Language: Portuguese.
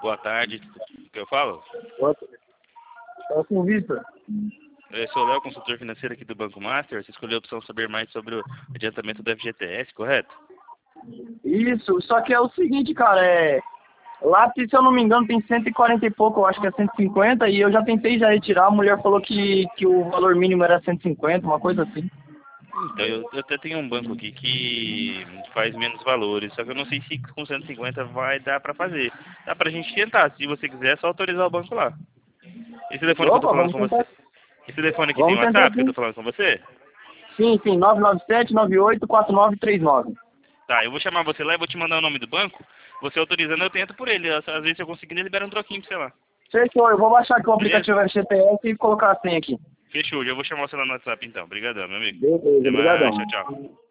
Boa tarde. O que eu falo? Fala com o Vitor. Eu sou o Léo, consultor financeiro aqui do Banco Master. Você escolheu a opção saber mais sobre o adiantamento do FGTS, correto? Isso, só que é o seguinte, cara, lá, se eu não me engano, tem 140 e pouco, eu acho que é 150, e eu já tentei já retirar, a mulher falou que o valor mínimo era 150, uma coisa assim. Então, eu até tenho um banco aqui que faz menos valores, só que eu não sei se com 150 vai dar pra fazer. Dá pra gente tentar, se você quiser, é só autorizar o banco lá. Esse telefone que eu tô Opa, falando vamos com tentar. você, esse telefone aqui tem Vamos tentar WhatsApp que eu sim. tô falando com você? Sim, 997-98-4939. Tá, eu vou chamar você lá e vou te mandar o nome do banco. Você autorizando, eu tento por ele. Às vezes, se eu conseguir, ele libera um troquinho pra você lá. Fechou, eu vou baixar aqui o Beleza? aplicativo FGTS e colocar a senha aqui. Fechou, já vou chamar você lá no WhatsApp então. Obrigadão, meu amigo. Beleza, Até mais, obrigadão. tchau, tchau.